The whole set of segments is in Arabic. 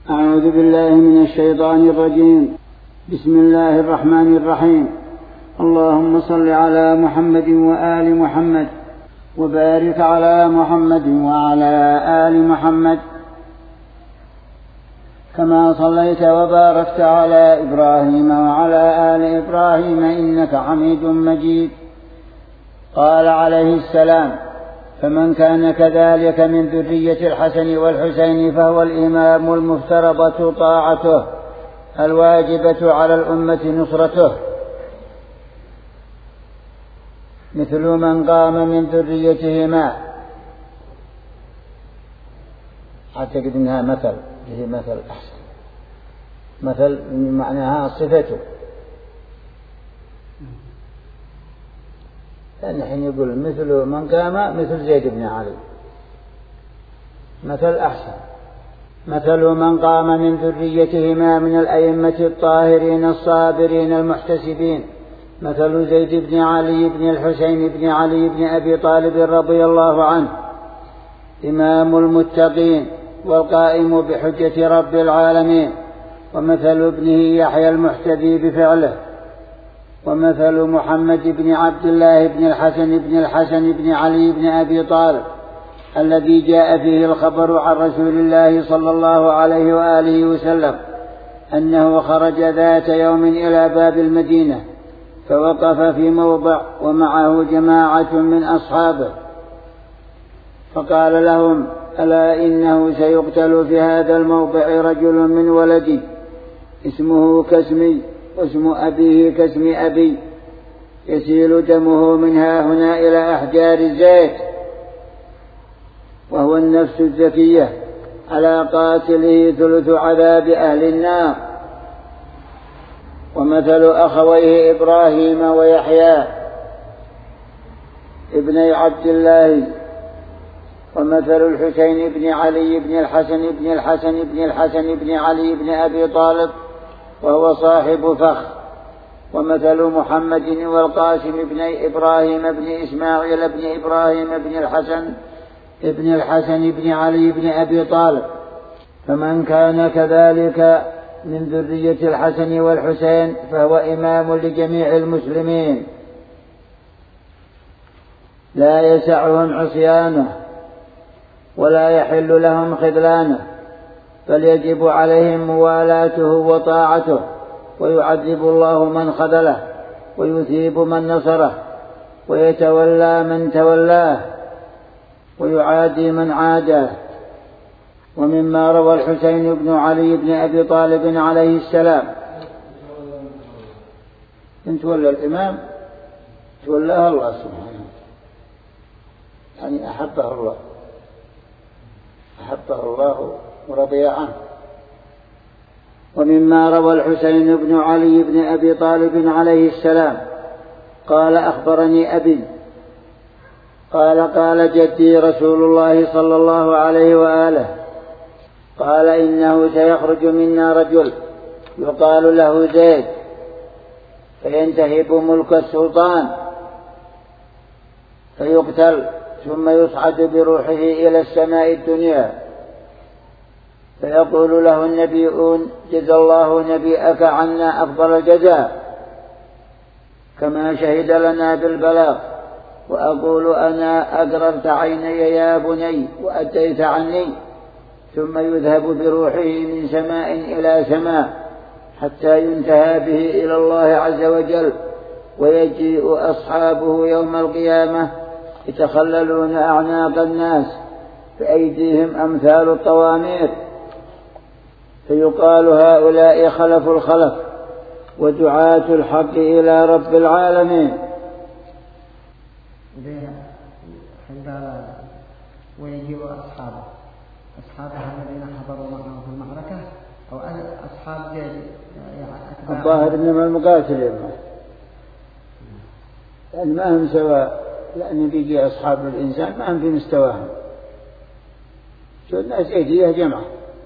أعوذ بالله من الشيطان الرجيم. بسم الله الرحمن الرحيم. اللهم صل على محمد وآل محمد وبارك على محمد وعلى آل محمد كما صليت وباركت على إبراهيم وعلى آل إبراهيم إنك حميد مجيد. قال عليه السلام: فمن كان كذلك من ذرية الحسن والحسين فهو الإمام المفترضة طاعته الواجبة على الأمة نصرته، مثل من قام من ذريتهما. أعتقد أنها مثل، هي مثل أحسن، مثل معناها صفته، لأن حين يقول مثل من قام مثل زيد بن علي، مثل أحسن. مثل من قام من ذريتهما من الأئمة الطاهرين الصابرين المحتسبين، مثل زيد بن علي بن الحسين بن علي بن أبي طالب رضي الله عنه، إمام المتقين والقائم بحجة رب العالمين، ومثل ابنه يحيى المحتدي بفعله، ومثل محمد بن عبد الله بن الحسن بن علي بن أبي طالب الذي جاء فيه الخبر عن رسول الله صلى الله عليه وآله وسلم أنه خرج ذات يوم إلى باب المدينة فوقف في موضع ومعه جماعة من أصحابه، فقال لهم: ألا إنه سيقتل في هذا الموضع رجل من ولدي اسمه كاسمي واسم أبيه كاسم أبي، يسيل دمه من ها هنا إلى أحجار الزيت، وهو النفس الزكية، على قاتله ثلث عذاب أهل النار. ومثل أخويه إبراهيم ويحيى ابني عبد الله، ومثل الحسين بن علي بن الحسن بن علي بن أبي طالب وهو صاحب فخ، ومثل محمد والقاسم بن إبراهيم بن إسماعيل بن إبراهيم بن الحسن بن علي بن أبي طالب. فمن كان كذلك من ذرية الحسن والحسين فهو إمام لجميع المسلمين، لا يسعهم عصيانه ولا يحل لهم خذلانه، بل يجب عليهم موالاته وطاعته، ويعذب الله من خذله ويثيب من نصره، ويتولى من تولاه ويعادي من عاداه. ومما روى الحسين بن علي بن أبي طالب عليه السلام: إن تولى الإمام تولاه الله سبحانه، يعني أحبه الله ورضي عنه. ومما روى الحسين بن علي بن أبي طالب عليه السلام قال: أخبرني أبي قال جدي رسول الله صلى الله عليه وآله قال: إنه سيخرج منا رجل يقال له زيد، فينتهب ملك السلطان فيقتل، ثم يصعد بروحه إلى السماء الدنيا، فيقول له النبيون: جزى الله نبيك عنا أفضل الجزاء كما شهد لنا بالبلاغ. وأقول: أنا أقررت عيني يا بني وأديت عني. ثم يذهب بروحه من سماء إلى سماء حتى ينتهى به إلى الله عز وجل، ويجيء أصحابه يوم القيامة يتخللون أعناق الناس بأيديهم أمثال الطوامير، فيقال: هؤلاء خلف الخلف ودعاة الحق إلى رب العالمين. ويجيء أصحابه الذين حضروا معه في المعركة، أو أصحاب زيد الظاهر إنما المقاتل، يعني ما هم سواء، لأن بيجي أصحاب الإنسان ما هم في مستواهم، شو الناس أيديه جمع،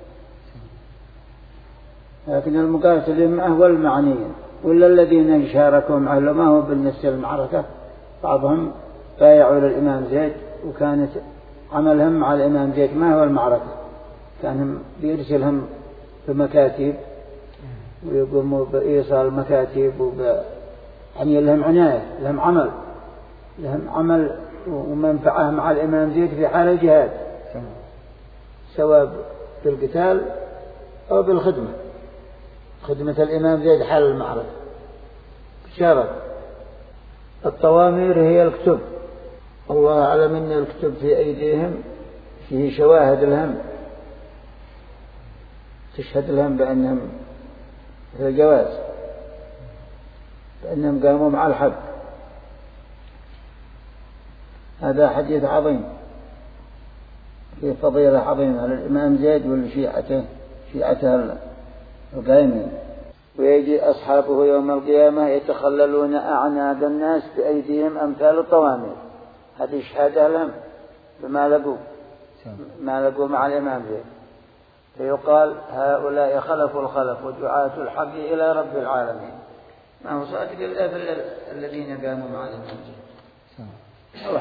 لكن المقاتل معه والمعنيين، ولا الذين شاركوا معه ما هو بالنسبة للمعركة، بعضهم بايعوا للإمام زيد وكانت عملهم مع الإمام زيد ما هو المعركة، كان بيرسلهم بمكاتب ويقوموا بإيصال مكاتب يعني لهم عناية، لهم عمل ومنفعة مع الإمام زيد في حال الجهاد، سواء بالقتال أو بالخدمة، خدمة الإمام زيد حال المعركة شارك. الطوامير هي الكتب، الله أعلم أن الكتب في أيديهم فيه شواهد لهم تشهد لهم بأنهم في الجواز، بأنهم قاموا مع الحق. هذا حديث عظيم فيه فضيلة عظيمة على الإمام زيد شيعته القائمين. ويجي أصحابه يوم القيامة يتخللون أعناق الناس بأيديهم أمثال الطوامير، هذه شهادة لهم بما لقوا مع الإمام زيد. فيقال هؤلاء خلفوا الخلف ودعاة الحق إلى رب العالمين، ما هو صادق إلا الذين قاموا مع الإمام زيد أو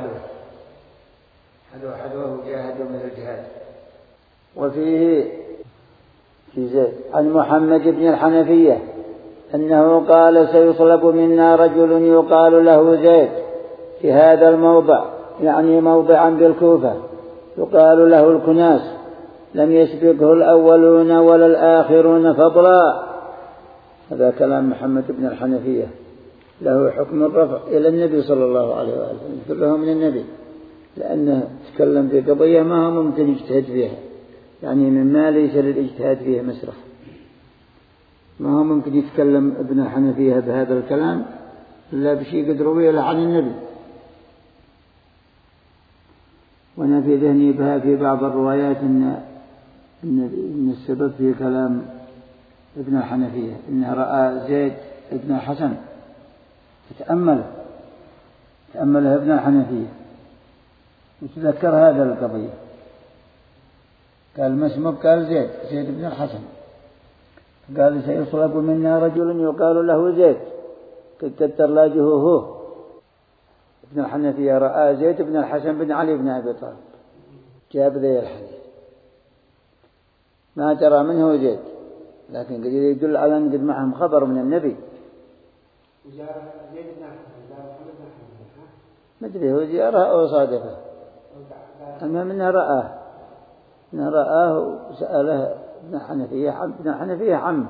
حدوه وجاهدوا من الجهاد. وفيه في زيد عن محمد بن الحنفية أنه قال سيطلب منا رجل يقال له زيد في هذا الموضع، يعني موضعا بالكوفة يقال له الكناس، لم يسبقه الأولون ولا الآخرون فضلا. هذا كلام محمد بن الحنفية، له حكم الرفع إلى النبي صلى الله عليه وسلم، كله من النبي، لأنه تكلم في قضية ما هو ممكن يجتهد فيها، يعني مما ليس للاجتهاد فيه مسرح، ما هو ممكن يتكلم ابن الحنفية بهذا الكلام إلا بشيء قد روي له عن النبي. وانا في ذهني بها في بعض الروايات إن السبب في كلام ابن الحنفية إنه رأى زيد ابن الحسن، تأمله ابن الحنفية وتذكر هذا القضية، قال ما اسمه؟ قال زيد بن الحسن، قال سيطلب منا رجل يقال له زيد، قد تترلاجه هو. ابن الحنفية رأى زيد بن الحسن بن علي بن أبي طالب، جاب ذي الحديث، ما ترى منه زيد، لكن قد يدل على أن قد معهم خبر من النبي. ما أدري هو زيارة أو صادفة، المهم أنه رآه وسأله ابن حنفية عمه،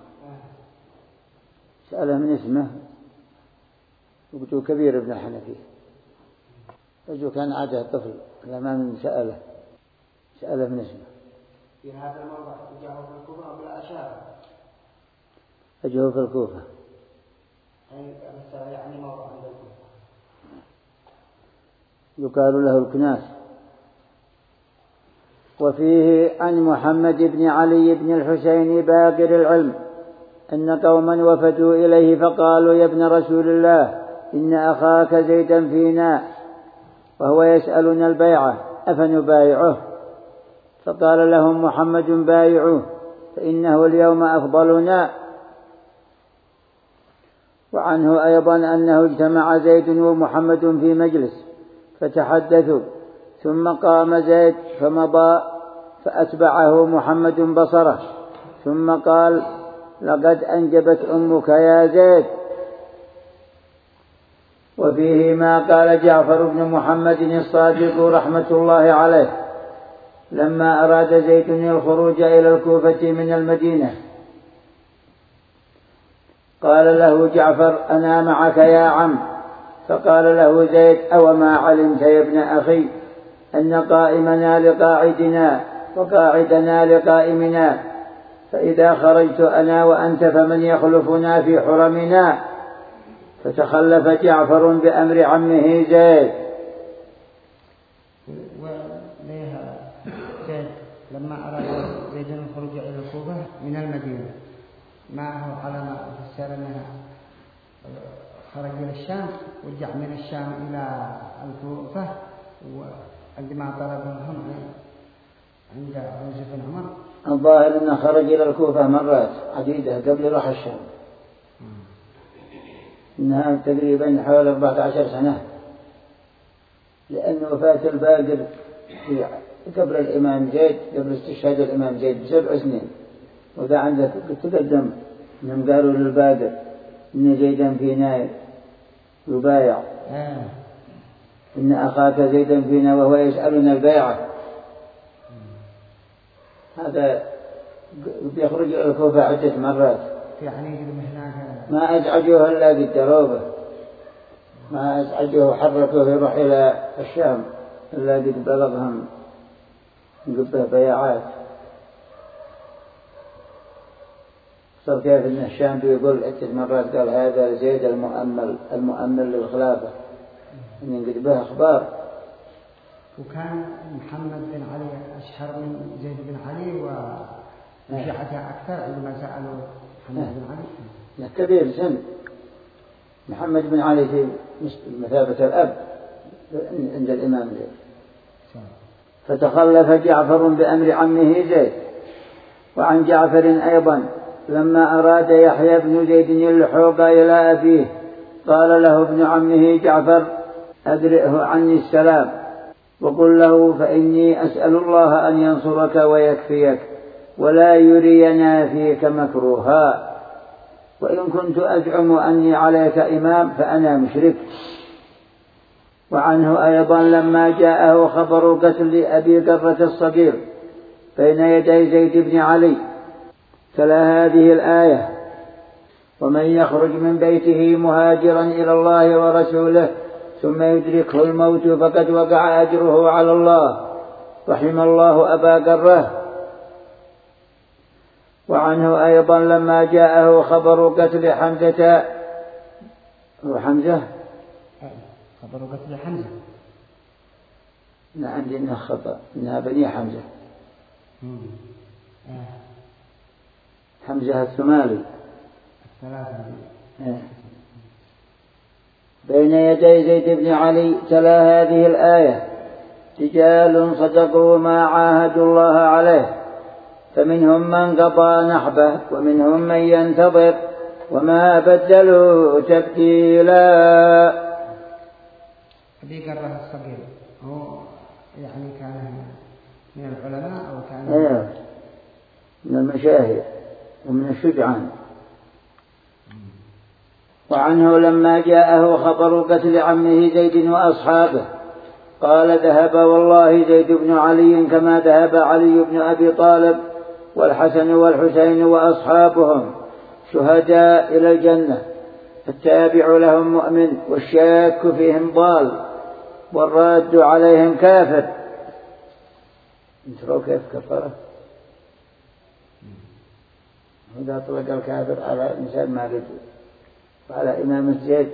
سأله من اسمه وقلت كبير ابن الحنفية، رجل كان عاده طفل لما من سأله من اسمه. في هذا الموضع وجهه في الكوفة أو بالأشارة؟ وجهه في الكوفة، يعني موضع عند الكوفة يقال له الكناس. وفيه عن محمد بن علي بن الحسين باقر العلم أن قوما وفدوا إليه فقالوا يا ابن رسول الله إن أخاك زيدا فينا وهو يسألنا البيعة أفنبايعه؟ فقال لهم محمد بايعوه فإنه اليوم أفضلنا. وعنه أيضا أنه اجتمع زيد ومحمد في مجلس فتحدثوا، ثم قام زيد فمضى فأتبعه محمد بصره، ثم قال لقد أنجبت أمك يا زيد. وفيه ما قال جعفر بن محمد الصادق رحمة الله عليه لما أراد زيد الخروج إلى الكوفة من المدينة، قال له جعفر أنا معك يا عم، فقال له زيد أو ما علمت يا ابن أخي أن قائمنا لقاعدنا وقاعدنا لقائمنا، فإذا خرجت أنا وأنت فمن يخلفنا في حرمنا؟ فتخلف جعفر بأمر عمه زيد. وليها زيد لما أراد زيد الخروج إلى الكوفة من المدينة معه على ما فسر أنها خرج إلى الشام ورجع من الشام إلى الكوفة، وعندما طلبهم عند يوسف بن عمر الظاهر أنه خرج إلى الكوفة مرات عديدة قبل راح الشام، إنها تقريبا حوالي 14 سنة، لأن وفاة الباقر قبل الإمام زيد، قبل استشهاد الإمام زيد ب7 سنين، وإذا عندك تقدم إنهم قالوا للبادر إن زيدا فينا يبايع، إن أخاك زيدا فينا وهو يسألنا البيعة، هذا بيخرج الكوفة عدة مرات، يعني ما أزعجوه إلا بالدروبة، ما أزعجوه حركوه يروح إلى الشام إلا قد بلغهم قبه بيعات. صار كيف إن الشام بيقول عدة مرات قال هذا زيد المؤمل للخلافة، إن قد به أخبار. وكان محمد بن علي أشهر من زيد بن علي وشيعته أكثر عندما سألوا محمد بن علي. كبير سن محمد بن علي في مثابة الأب عند الإمام زيد. فتخلف جعفر بأمر عمه زيد. وعن جعفر أيضا لما أراد يحيى بن زيد اللحوق إلى أبيه قال له ابن عمه جعفر أدرئه عني السلام وقل له فإني أسأل الله أن ينصرك ويكفيك ولا يرينا فيك مكروها، وإن كنت أزعم أني عليك إمام فأنا مشرك. وعنه أيضا لما جاءه خبر قتل أبي قرة الصغير بين يدي زيد بن علي تلا هذه الآية: ومن يخرج من بيته مهاجرا إلى الله ورسوله ثم يدركه الموت فقد وقع أجره على الله، رحم الله أبا قرة. وعنه أيضا لما جاءه خبر قتل حمزة خبر قتل حمزة، عندنا خطأ إنها بني حمزة، حمزة الثمالي بين يدي زيد بن علي تلا هذه الآية: رجال صدقوا ما عاهدوا الله عليه فمنهم من قضى نحبه ومنهم من ينتظر وما بدلوا تبديلا. أبي قرة الصغير هو يعني كان من العلماء أو كان من المشاهير ومن الشجعان. وعنه لما جاءه خبر قتل عمه زيد وأصحابه قال: ذهب والله زيد بن علي كما ذهب علي بن أبي طالب والحسن والحسين وأصحابهم شهداء إلى الجنة، التابع لهم مؤمن والشاك فيهم ضال والراد عليهم كافر. انتروا كيف كفره؟ إذا طلق الكافر على إنسان ما رجل وعلى إمام زيد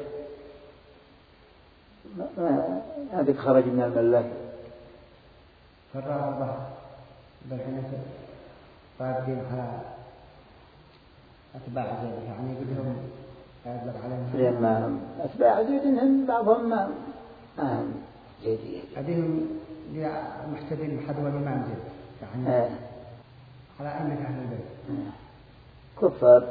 هذا خرج من الملة. فالرابع بالحنة قادين على أتباع زيد يعني بدهم يطلق عليهم لما أتباع زيد هم بعضهم ما أهم زيدية هذهم محتدين بحدوى الإمام زيد يعني على أئمة أهل البيت كفار.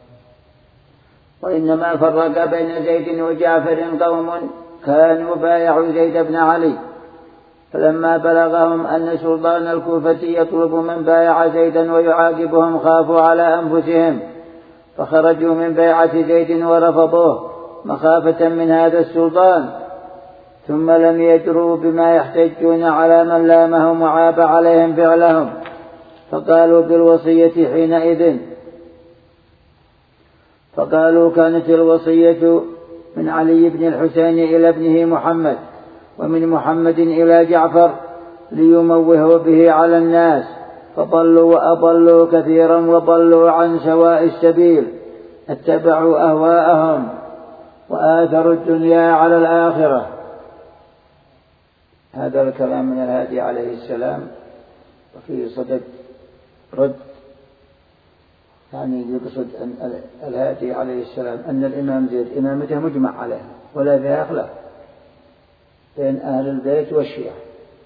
وإنما فرق بين زيد وجعفر قوم كانوا بايعوا زيد بن علي، فلما بلغهم أن سلطان الكوفة يطلب من بايع زيدا ويعاقبهم خافوا على أنفسهم فخرجوا من بيعة زيد ورفضوه مخافة من هذا السلطان، ثم لم يجروا بما يحتجون على من لامهم وعاب عليهم فعلهم فقالوا بالوصية حينئذ. فقالوا: كانت الوصية من علي بن الحسين إلى ابنه محمد ومن محمد إلى جعفر ليموهوا به على الناس، فضلوا وأضلوا كثيرا وضلوا عن سواء السبيل، اتبعوا أهواءهم وآثروا الدنيا على الآخرة. هذا الكلام من الهادي عليه السلام، وفي صدد رد يعني يقصد أن الهادي عليه السلام أن الإمام زيد إمامته مجمع عليها ولا فيها خلاف بين أهل البيت والشيعة،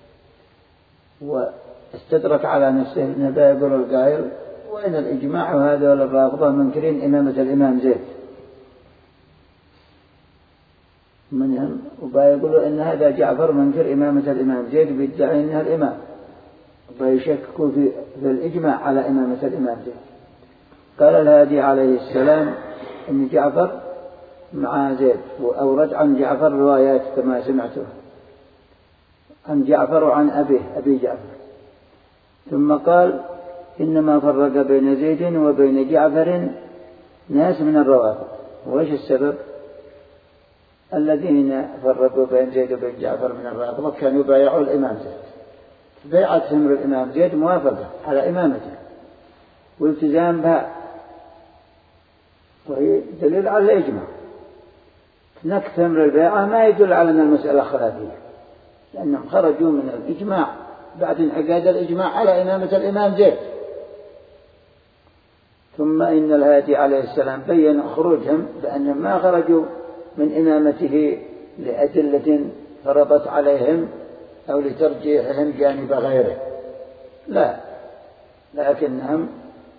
واستدرك على نفسه أن يقول القائل: وين الإجماع وهذا الرافضة منكرين إمامة الإمام زيد منهم، وبيقولوا أن هذا جعفر منكر إمامة الإمام زيد بيدعي أنها الإمام، وبيشككوا في الإجماع على إمامة الإمام زيد. قال الهادي عليه السلام إن جعفر مع زيد، وأورد عن جعفر روايات كما سمعته عن جعفر وعن أبي جعفر. ثم قال إنما فرق بين زيد وبين جعفر ناس من الروافض. وإيش السبب؟ الذين فرقوا بين زيد وبين جعفر من الروافض كانوا يبايعوا الإمام زيد، بيعتهم الإمام زيد موافقة على إمامته والتزام بها، وهي دليل على الإجماع. نكتم البيعة ما يدل على أن المسألة خلافية، لأنهم خرجوا من الإجماع بعد انعقاد الإجماع على إمامة الإمام زيد. ثم إن الهادي عليه السلام بين خروجهم بأنهم ما خرجوا من إمامته لأدلة فرضت عليهم أو لترجيحهم جانب غيره، لا، لكنهم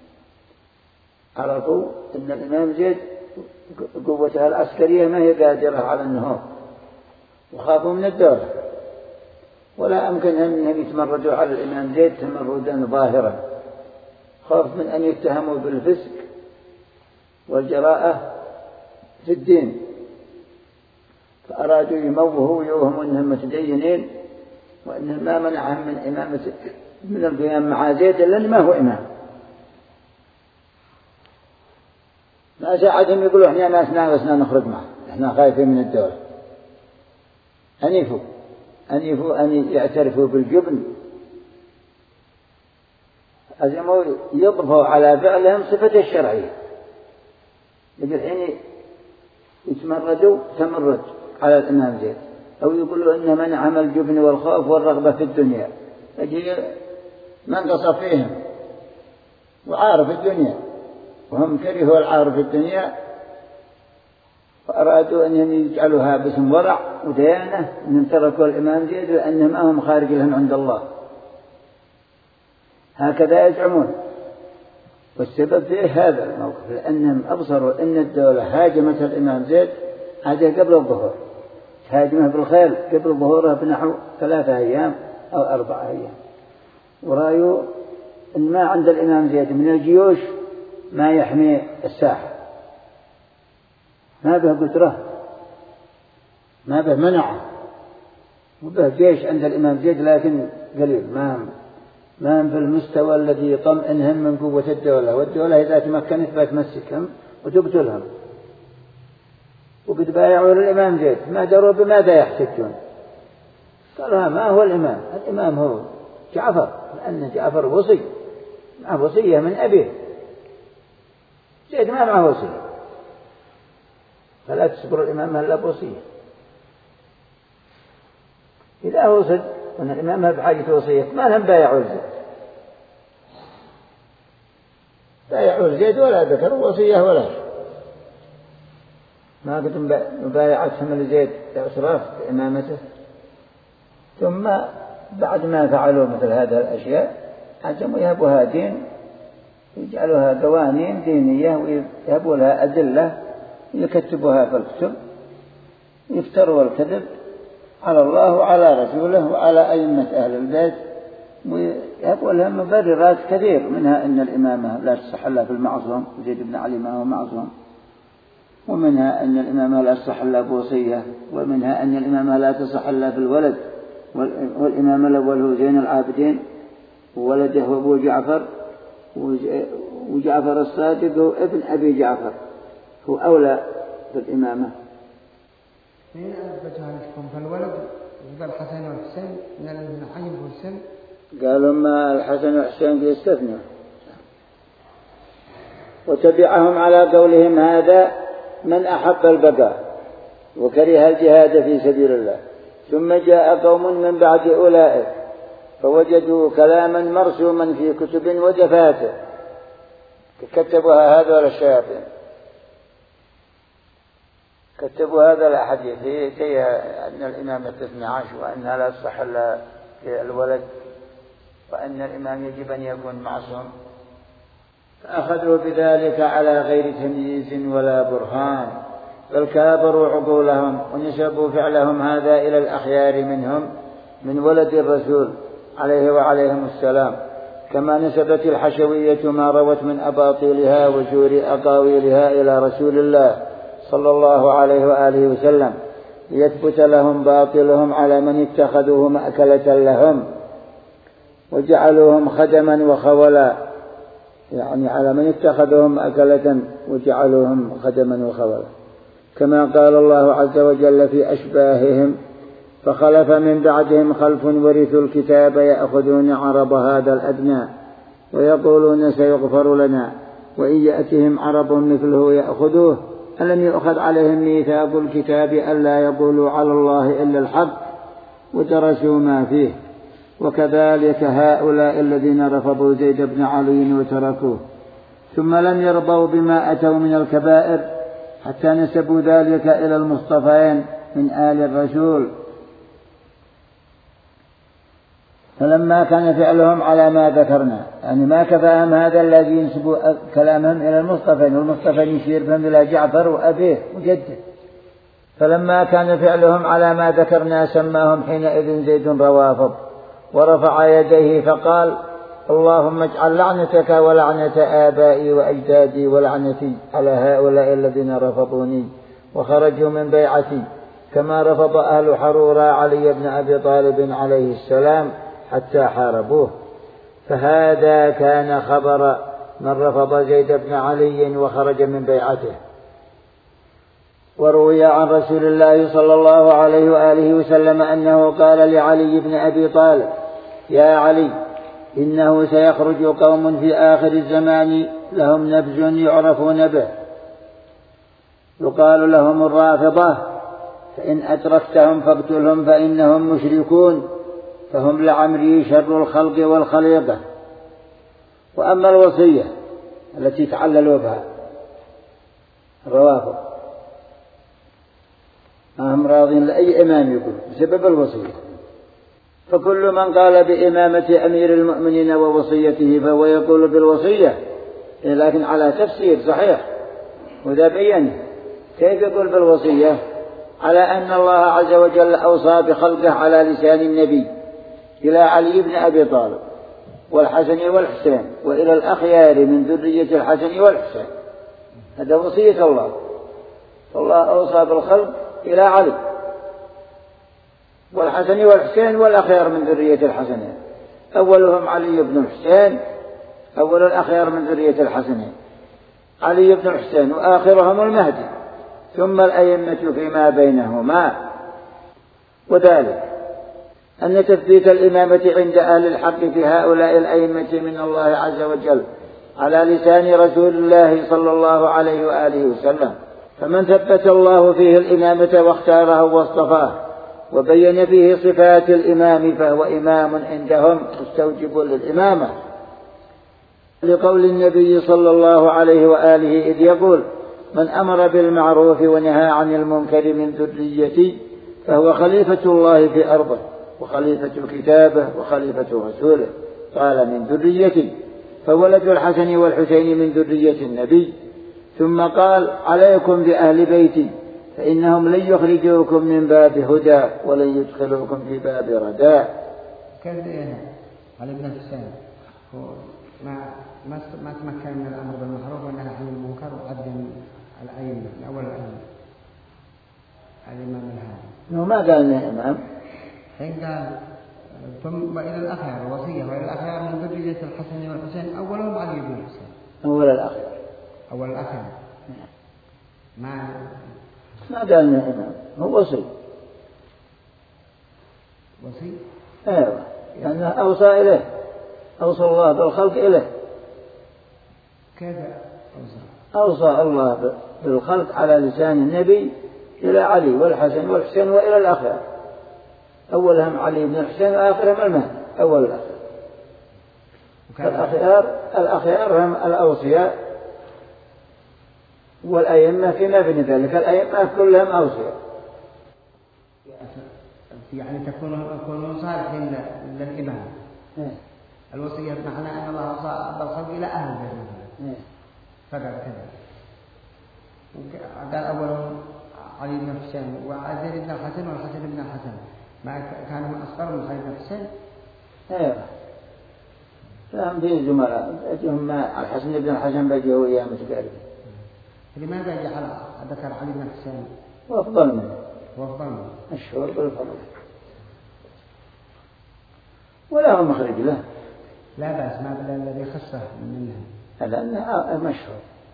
عرفوا أن الإمام زيد قوتها العسكرية ما هي قادرة على النهوض، وخافوا من الدولة، ولا أمكنهم أنهم يتمردوا على الإمام زيد تمردا ظاهرا، خوف من أن يتهموا بالفسق والجراءة في الدين، فأرادوا يموهوا ويوهموا أنهم متدينين، وأنهم ما منعهم من إمامة من القيام مع زيد إلا ما هو إمام. ما ساعدهم يقولوا إحنا ناسنا بس نخرج معه، إحنا خايفين من الدولة. أنيفوا أن يعترفوا بالجبن، أزموا يضفوا على فعلهم صفة الشرعية، الحين يتمردوا تمرد على الإمام زيد، أو يقولوا إن منعهم الجبن والخوف والرغبة في الدنيا، أجي من قص فيهم وعارف الدنيا، وهم كرهوا العارف الدنيا، فأرادوا أن يجعلوها باسم ورع وديانة، أنهم تركوا الإمام زيد لأنهم ما هم خارج لهم عند الله، هكذا يزعمون. والسبب في هذا الموقف لأنهم أبصروا أن الدولة هاجمت الإمام زيد هذا قبل الظهور، هاجمه بالخيل قبل ظهوره بنحو 3 أيام أو 4 أيام، ورأيوا أن ما عند الإمام زيد من الجيوش ما يحمي الساحة، ما به قدرة، ما به منعه، وبه جيش عند الإمام زيد لكن قليل، ما في المستوى الذي يطمئنهم من قوة الدولة، والدولة إذا تمكنت بتمسكهم وتقتلهم. وقد بايعوا الإمام زيد ما دروا بماذا يحتجون، قالوا ما هو الإمام هو جعفر، لأن جعفر وصي، معه وصية من أبيه، زيد ما معه وصية، فلا تصبر الإمام إلا بوصية. إذا هو صد أن الإمام ما بحاجة وصية ما لهم بايعوا زيد، بايعوا زيد ولا ذكروا وصية ولا شيء، ما قد مبايعتهم لزيد اعتراف بإمامته. ثم بعد ما فعلوا مثل هذه الأشياء عجموا يهبوها دين، يجعلوها قوانين دينية، ويهبوا لها أدلة يكتبوها في الكتب، يفتروا الكذب على الله وعلى رسوله وعلى أئمة أهل البيت، ويهبوا لها مبررات كثير، منها أن الإمامة لا تصح إلا في المعصوم، زيد بن علي ما هو معصوم، ومنها أن الإمامة لا تصح إلا بوصية، ومنها أن الإمامة لا تصح إلا في الولد، والإمام الأول هو زين العابدين وولده أبو جعفر، وجعفر الصادق هو ابن أبي جعفر، هو أولى بالإمامة. من أثبتها لكم فالولد قال الحسن والحسين من العين والسن، قالوا ما الحسن والحسين يستثنوا، وتبعهم على قولهم هذا من أحب البقاء وكره الجهاد في سبيل الله. ثم جاء قوم من بعد أولئك فوجدوا كلاما مرسوما في كتب ودفاتر، كتبوها هذول الشياطين، كتبوا هذا الحديث فيها أن الإمام 12 وأنها لا تصح إلا الولد، وأن الإمام يجب أن يكون معصوم، فأخذوا بذلك على غير تمييز ولا برهان، بل كابروا عقولهم ونسبوا فعلهم هذا إلى الأخيار منهم من ولد الرسول عليه وعليهم السلام، كما نسبت الحشوية ما روت من أباطيلها وزور أقاويلها إلى رسول الله صلى الله عليه وآله وسلم ليثبت لهم باطلهم على من اتخذوه مأكلة لهم وجعلوهم خدما وخولا، يعني على من اتخذوهم مأكلة وجعلوهم خدما وخولا، كما قال الله عز وجل في أشباههم: فخلف من بعدهم خلف ورثوا الكتاب يأخذون عرض هذا الأدنى ويقولون سيغفر لنا وإن يأتهم عرض مثله يأخذوه ألم يؤخذ عليهم ميثاق الكتاب ألا يقولوا على الله إلا الحق ودرسوا ما فيه. وكذلك هؤلاء الذين رفضوا زيد بن علي وتركوه ثم لم يرضوا بما أتوا من الكبائر حتى نسبوا ذلك إلى المصطفين من آل الرسول، فلما كان فعلهم على ما ذكرنا، يعني ما كفاهم هذا الذي ينسبوا كلامهم إلى المصطفين، والمصطفين يشير بهم إلى جعفر وأبيه وجده، فلما كان فعلهم على ما ذكرنا سماهم حينئذ زيد روافض، ورفع يديه فقال: اللهم اجعل لعنتك ولعنة آبائي وأجدادي ولعنتي على هؤلاء الذين رفضوني وخرجوا من بيعتي، كما رفض أهل حرورة علي بن أبي طالب عليه السلام حتى حاربوه. فهذا كان خبر من رفض زيد بن علي وخرج من بيعته. وروي عن رسول الله صلى الله عليه وآله وسلم أنه قال لعلي بن أبي طالب: يا علي، إنه سيخرج قوم في آخر الزمان لهم نبز يعرفون به يقال لهم الرافضة، فإن أتركتهم فاقتلهم فإنهم مشركون، فهم لعمري شر الخلق والخليقة. وأما الوصية التي تعللوا بها الروافض هم راضين لأي إمام يقول بسبب الوصية، فكل من قال بإمامة أمير المؤمنين ووصيته فهو يقول بالوصية، لكن على تفسير صحيح. وذا بيّن كيف يقول بالوصية على أن الله عز وجل أوصى بخلقه على لسان النبي إلى علي بن أبي طالب والحسن والحسين وإلى الأخيار من ذرية الحسن والحسين، هذا وصية الله. الله أوصى بالخلق إلى علي والحسن والحسين والأخيار من ذرية الحسنين، أولهم علي بن الحسين، أول الأخيار من ذرية الحسنين علي بن الحسين، وآخرهم المهدي، ثم الأئمة فيما بينهما. وذلك أن تثبيت الإمامة عند أهل الحق في هؤلاء الأئمة من الله عز وجل على لسان رسول الله صلى الله عليه وآله وسلم، فمن ثبت الله فيه الإمامة واختاره واصطفاه وبين فيه صفات الإمام فهو إمام عندهم مستوجب للإمامة، لقول النبي صلى الله عليه وآله إذ يقول: من أمر بالمعروف ونهى عن المنكر من ذريتي فهو خليفة الله في أرضه وخليفة كتابه وخليفة رسوله، قال من ذريتي، فولد الحسن والحسين من ذرية النبي، ثم قال: عليكم بأهل بيتي فإنهم لن يخرجوكم من باب هدى ولن يدخلوكم في باب رداء. كيف علي بن الحسين ما تمكن من الأمر بالمعروف والنهي عن المنكر وقدم الأئمة من أول الأئمة الإمام الهادي. ما قال إنه إمام، حين قال ثم إلى الأخيار الوصية وإلى الأخيار من ذرية الحسن والحسين أولهم علي بن الحسين، أول الأخيار، أول الأخيار. ما قال إنه إمام، هو وصي. وصي؟ أيوة، لأنه أوصى إليه، أوصى الله بالخلق إليه. كيف أوصى الله بالخلق على لسان النبي إلى علي والحسن والحسين وإلى الأخيار، أولهم علي بن الحسين وآخرهم المهدي، أول الأخيار. الأخيار هم الأوصياء والأئمة فيما بين ذلك، الأئمة كلهم أوصياء، يعني تكونوا صالحين للإمام. الوصية بمعنى أن الله أوصى بالخلق إلى أهل البيت فقال كذا. قال أولهم علي بن الحسين وزيد بن الحسن والحسن بن الحسن، ما كانوا من أصغر من خالد بن الحسين. أيوة. فهم في زملاء أجهم الحسن بن الحسن بجيه وإياه متقاربين. لماذا جعل ذكر علي بن الحسين وأفضل منه؟ وأفضل منه مشهور بالفضل ولا هو مخرج له. لا بأس، ما بلا الذي خصه منه هذا مشهور.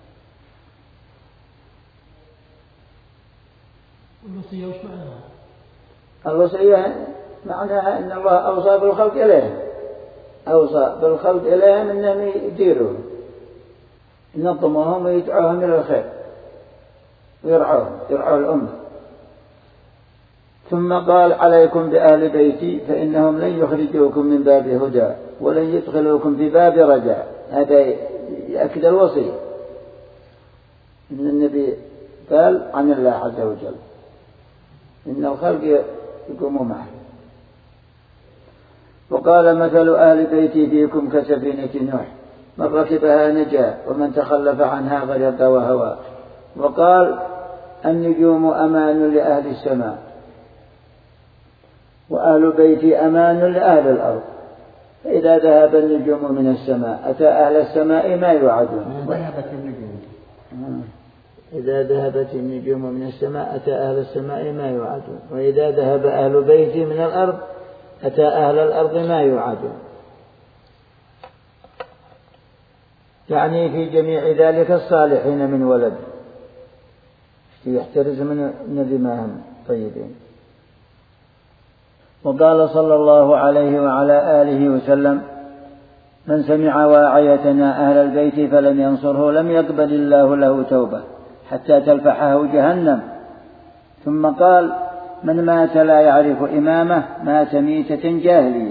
الوصية وش معناها؟ الوصية معناها أن الله أوصى بالخلق إليه، أوصى بالخلق إليهم أنهم يديروا ينظموهم ويدعوهم إلى الخير ويرعوا الأمة. ثم قال عليكم بأهل بيتي فإنهم لن يخرجوكم من باب هدى ولن يدخلوكم في باب رجاء. هذا يأكد الوصية إن النبي قال عن الله عز وجل إن الخلق يقوموا معه. وقال مثل أهل بيتي فيكم كسفينة نوح من ركبها نجا ومن تخلف عنها غرق وهوى. وقال النجوم أمان لأهل السماء وأهل بيتي أمان لأهل الأرض فإذا ذهب النجوم من السماء أتى أهل السماء ما يوعدون. إذا ذهبت النجوم من السماء أتى أهل السماء ما يوعدون وإذا ذهب أهل بيتي من الأرض أتى أهل الأرض ما يوعدون. يعني في جميع ذلك الصالحين من ولد يحترز من ندمهم طيبين. وقال صلى الله عليه وعلى آله وسلم من سمع واعيتنا أهل البيت فلم ينصره لم يقبل الله له توبة حتى تلفحه جهنم. ثم قال من مات لا يعرف إمامه مات ميتة جاهلية.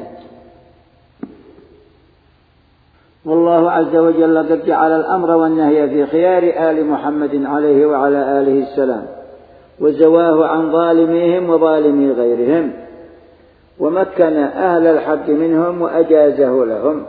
والله عز وجل قد جعل الأمر والنهي في خيار آل محمد عليه وعلى آله السلام وزواه عن ظالميهم وظالمي غيرهم ومكن أهل الحق منهم وأجازه لهم.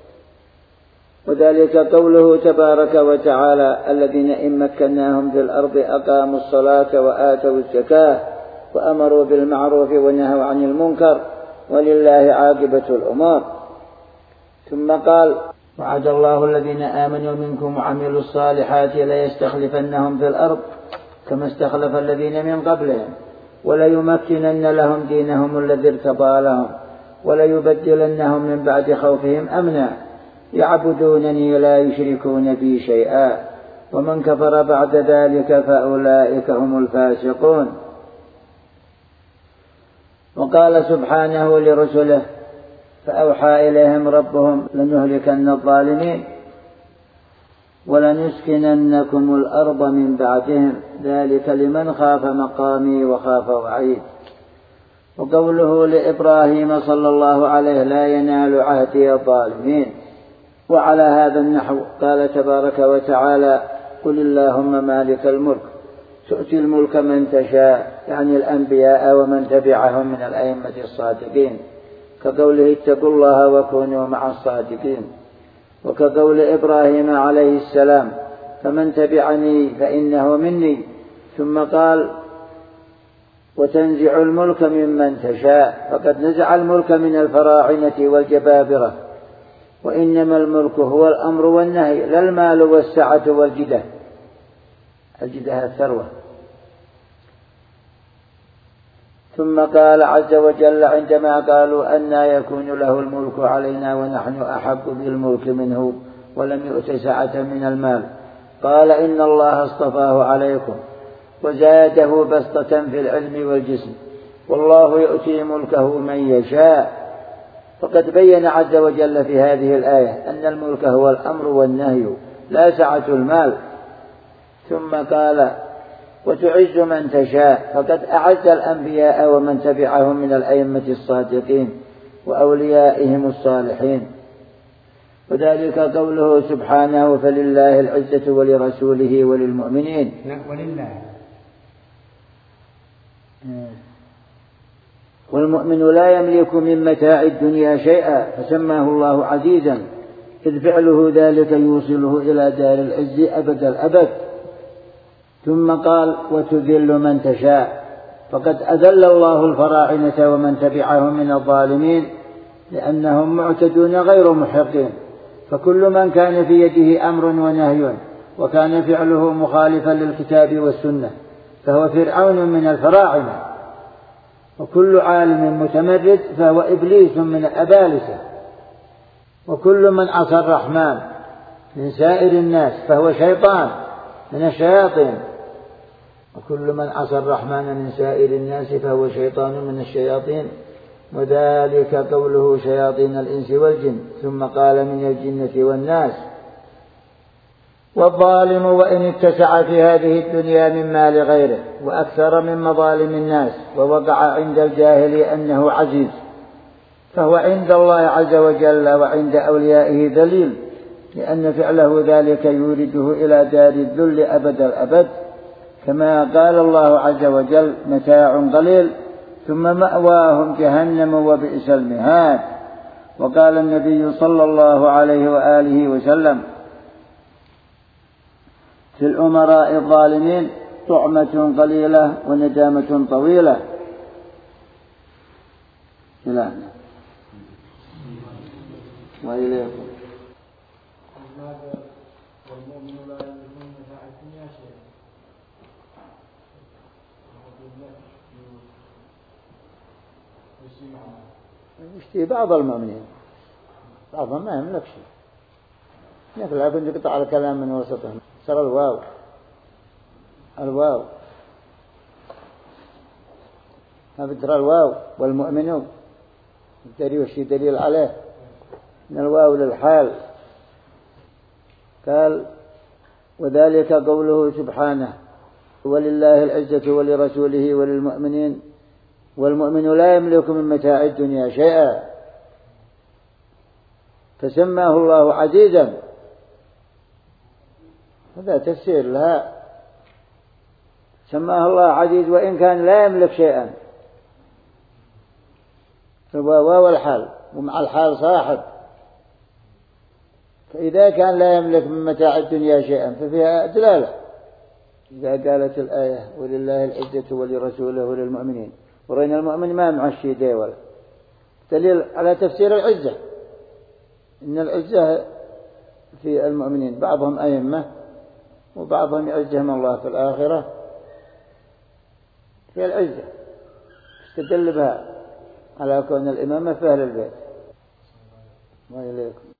وذلك قوله تبارك وتعالى الذين إن مكناهم في الأرض أقاموا الصلاة وآتوا الزكاة وأمروا بالمعروف ونهوا عن المنكر ولله عاقبة الأمور. ثم قال وعد الله الذين آمنوا منكم وعملوا الصالحات ليستخلفنهم في الأرض كما استخلف الذين من قبلهم وليمكنن لهم دينهم الذي ارتضى لهم وليبدلنهم من بعد خوفهم أمنا يعبدونني لا يشركون بي شيئا ومن كفر بعد ذلك فأولئك هم الفاسقون. وقال سبحانه لرسله فأوحى إليهم ربهم لنهلكن الظالمين ولنسكننكم الأرض من بعدهم ذلك لمن خاف مقامي وخاف وعيد. وقوله لإبراهيم صلى الله عليه لا ينال عهدي الظالمين. وعلى هذا النحو قال تبارك وتعالى قل اللهم مالك الملك تؤتي الملك من تشاء يعني الأنبياء ومن تبعهم من الأئمة الصادقين كقوله اتقوا الله وكونوا مع الصادقين. وكقول إبراهيم عليه السلام فمن تبعني فإنه مني. ثم قال وتنزع الملك ممن تشاء فقد نزع الملك من الفراعنة والجبابرة وإنما الملك هو الأمر والنهي لا المال والسعة والجدة. الجدة الثروة. ثم قال عز وجل عندما قالوا أنى يكون له الملك علينا ونحن أحق بالملك منه ولم يؤت سعة من المال قال إن الله اصطفاه عليكم وزاده بسطة في العلم والجسم والله يؤتي ملكه من يشاء. فقد بين عز وجل في هذه الآية أن الملك هو الأمر والنهي لا سعة المال. ثم قال وتعز من تشاء فقد أعز الأنبياء ومن تبعهم من الأئمة الصادقين وأوليائهم الصالحين. وذلك قوله سبحانه فلله العزة ولرسوله وللمؤمنين. ولله. والمؤمن لا يملك من متاع الدنيا شيئا فسماه الله عزيزا إذ فعله ذلك يوصله إلى دار العز أبد الأبد. ثم قال وتذل من تشاء فقد أذل الله الفراعنة ومن تبعهم من الظالمين لأنهم معتدون غير محقين. فكل من كان في يده أمر ونهي وكان فعله مخالفا للكتاب والسنة فهو فرعون من الفراعنة، وكل عالم متمرد فهو إبليس من الأبالسة، وكل من عصى الرحمن من سائر الناس فهو شيطان من الشياطين، وكل من عصى الرحمن من سائر الناس فهو شيطان من الشياطين، وذلك قوله شياطين الإنس والجن، ثم قال من الجنة والناس. والظالم وإن اتسع في هذه الدنيا من مال غيره وأكثر من مظالم الناس ووقع عند الجاهل أنه عزيز، فهو عند الله عز وجل وعند أوليائه ذليل، لأن فعله ذلك يورده إلى دار الذل أبد الأبد، كما قال الله عز وجل متاع قليل ثم مأواهم جهنم وبئس المهاد. وقال النبي صلى الله عليه وآله وسلم في الأمراء الظالمين طعمة قليلة وندامة طويلة. إلهنا وإليكم. يشتري بعض المؤمنين، بعضهم ما يملك شيء، نفلا كنت قطع الكلام من وسطهم صار الواو ما بترى الواو والمؤمنون الدليل والشي دليل عليه من الواو للحال. قال وذلك قوله سبحانه ولله العزة ولرسوله وللمؤمنين والمؤمن لا يملك من متاع الدنيا شيئا، فسماه الله عزيزا، هذا تفسير لها، سماه الله عزيز وإن كان لا يملك شيئا، فواو الحال ومع الحال صاحب، فإذا كان لا يملك من متاع الدنيا شيئا ففيها دلالة إذا قالت الآية ولله العزة ولرسوله وللمؤمنين، ورين المؤمن ما مع الشيء دي ولا دليل على تفسير العزة، إن العزة في المؤمنين بعضهم أئمة وبعضهم يعزهم الله في الآخرة في العزة، استدل بها على كون الإمامة في أهل البيت. وإليكم.